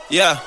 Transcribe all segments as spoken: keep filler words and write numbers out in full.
Yeah.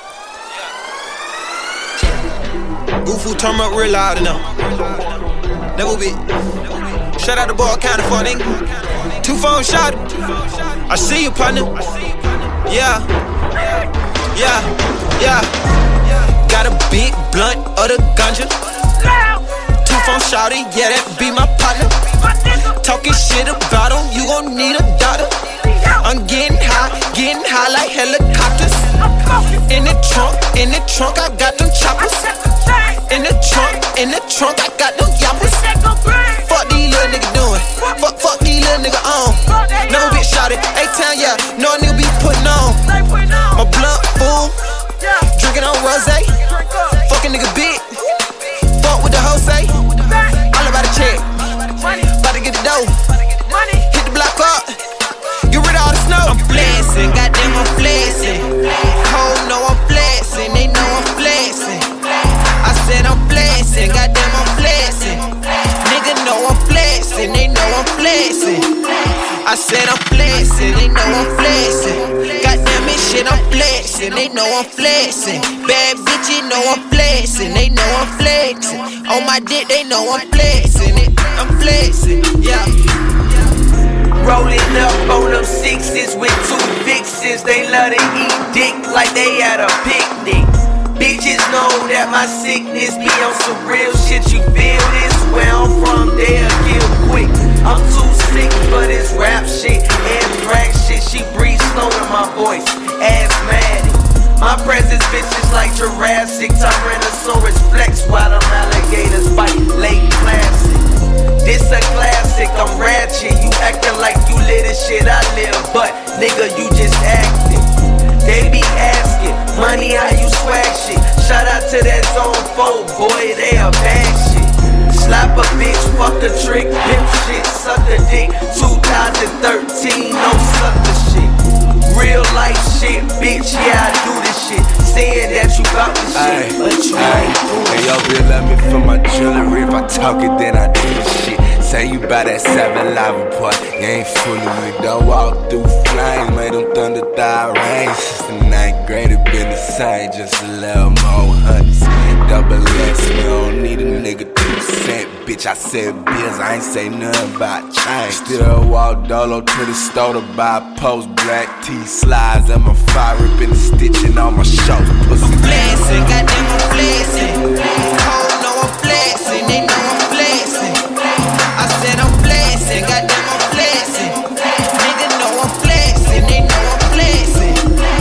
Goofu turn up real loud enough. Never be. Shout out the ball counter for nigga. Two phone shot. I see you, partner. Yeah. Yeah. Yeah. Got a big blunt of the ganja. Two phone shouty, yeah, that be my partner. Talking shit about him, you gon' need a doctor. I'm getting high, getting high like helicopters. In the trunk, in the trunk, I got them choppers. In the trunk, in the trunk, I got them yappers. Fuck these little niggas doing. Fuck, fuck these little niggas on. No bitch shot it. A-Town, yeah, no nigga be putting on. My blunt full, drinking on rosé. Fucking nigga big. Fuck with the hoe say. All about a check. About to get the dough. Hit the block up. Get rid of all the snow. I'm flexing, goddamn I'm flexing. Hoes know I'm flexing, they know I'm flexing. I said I'm flexing, goddamn I'm flexing. Nigga know I'm flexing, they know I'm flexing. I said I'm flexing, they know I'm flexing. Goddamn it shit, I'm flexing, they know I'm flexing. Bad bitch, you know I'm flexing, they know I'm flexing. On my dick, they know I'm flexing it. I'm flexing, yeah. Rolling up on them sixes with two vixens. They love to eat dick like they at a picnic. Bitches know that my sickness be on some real shit. You feel this? Where I'm from, they'll kill quick. I'm too sick for this rap shit and drag shit. She breathes slow to my voice, asthmatic. My presence bitches like Jurassic. Tyrannosaurus flex while them alligators bite. Late classic. This a classic, I'm ratchet. You acting like you lit as shit I live, but nigga, you just acting. They be asking, money, how you swag shit? Shout out to that zone four, boy, they a bad shit. Slap a bitch, fuck a trick, pimp shit, suck a dick. twenty thirteen, no sucker shit. Real life shit, bitch, yeah, I do this shit. Saying that you got this shit, but you ain't doing hey, yo, bitch, let me for my jewelry. If I talk it, then I do this shit. Say you buy that seven lava part, you ain't fooling me. Don't walk through flames, made them thunder thigh rain. Since the ninth grade, it been the same, just a little more hundreds. Double X, we don't need a nigga two cent. Bitch, I said bills, I ain't say nothing about change. Still walk dolo to the store to buy a post. Black tee slides and my fire ripping the stitching on my shoulders. Pussy flexing, goddamn I'm flexing. Hoes know I'm flexing, they know I'm flexing. I said I'm flexing, goddamn I'm flexing. Nigga know I'm flexing, they know I'm flexing.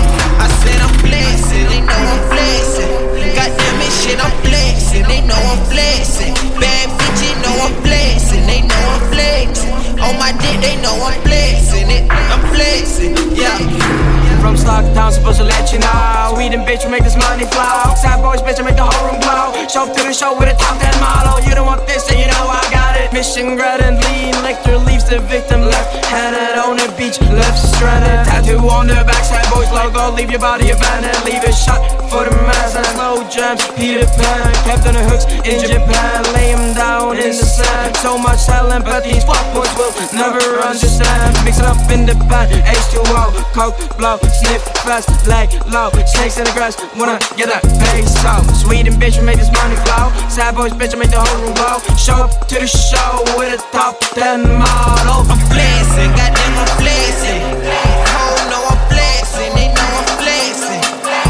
I said I'm flexing, they know I'm flexing. Goddamn it shit, I'm flexing, they know I'm flexing. Bad bitch, you know I'm flexing, they know I'm flexing. On my dick, they know I'm flexing it. I'm flexing, yeah. From Stocktown, supposed to let you know. We them bitch, we make this money flow. Sad boys, bitch, I make the whole room glow. Show up to the show with a top ten model. You don't want this, and you know I got it. Mission grad and lean, Lecter leaves the victim left-handed on the beach, left stranded. Tattoo on the back, sad boys logo. Leave your body abandoned, leave a shot for the mass. And slow jams, Peter Pan, kept on the hooks in Japan. Lay him down in the sand. So much talent, but these fuck boys will never understand. Mix it up in the pan, H two O, coke, blow. Sniff fast, lay low. Snakes in the grass, wanna get that bass out. Sweet and bitch, we make this money flow. Sad boys, bitch, I make the whole room glow. Show up to the show with a top ten model. I'm flexing, goddamn I'm flexing. Hoes know I'm flexing, they know I'm flexing.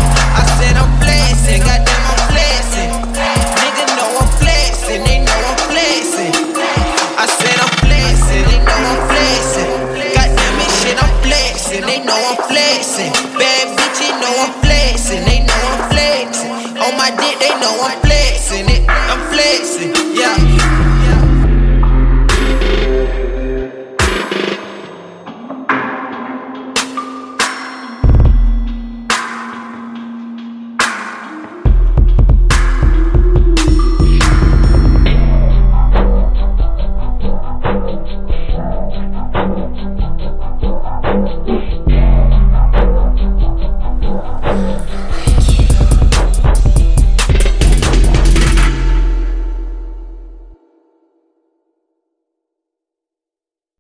I said I'm flexing, goddamn I'm flexing. Nigga know I'm flexing, they know I'm flexing. I said I'm flexing, they know I'm flexing. Goddamn it shit, I'm flexing, they know I'm flexing. Bad bitch, you know I'm flexing, they know I'm flexing. On my dick, they know I'm flexing it. I'm flexing.